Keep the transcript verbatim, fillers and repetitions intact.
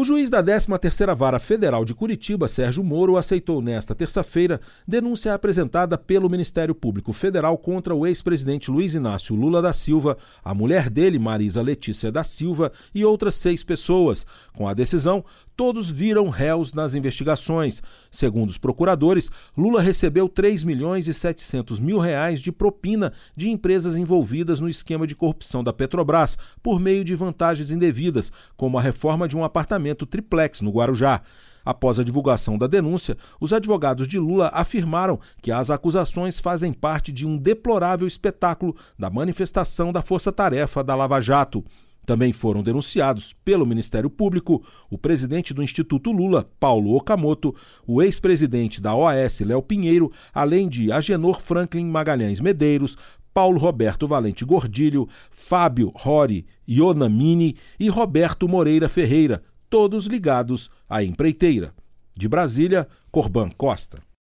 juiz da décima terceira Vara Federal de Curitiba, Sérgio Moro, aceitou nesta terça-feira denúncia apresentada pelo Ministério Público Federal contra o ex-presidente Luiz Inácio Lula da Silva, a mulher dele, Marisa Letícia da Silva, e outras seis pessoas. Com a decisão, todos viram réus nas investigações. Segundo os procuradores, Lula recebeu três milhões e setecentos mil reais de propina de empresas envolvidas no esquema de corrupção da Petrobras, por meio de vantagens indevidas, como a reforma de um apartamento triplex no Guarujá. Após a divulgação da denúncia, os advogados de Lula afirmaram que as acusações fazem parte de um deplorável espetáculo da manifestação da força-tarefa da Lava Jato. Também foram denunciados pelo Ministério Público o presidente do Instituto Lula, Paulo Okamoto, o ex-presidente da O A S, Léo Pinheiro, além de Agenor Franklin Magalhães Medeiros, Paulo Roberto Valente Gordilho, Fábio Rori Ionamini e Roberto Moreira Ferreira, todos ligados à empreiteira. De Brasília, Corban Costa.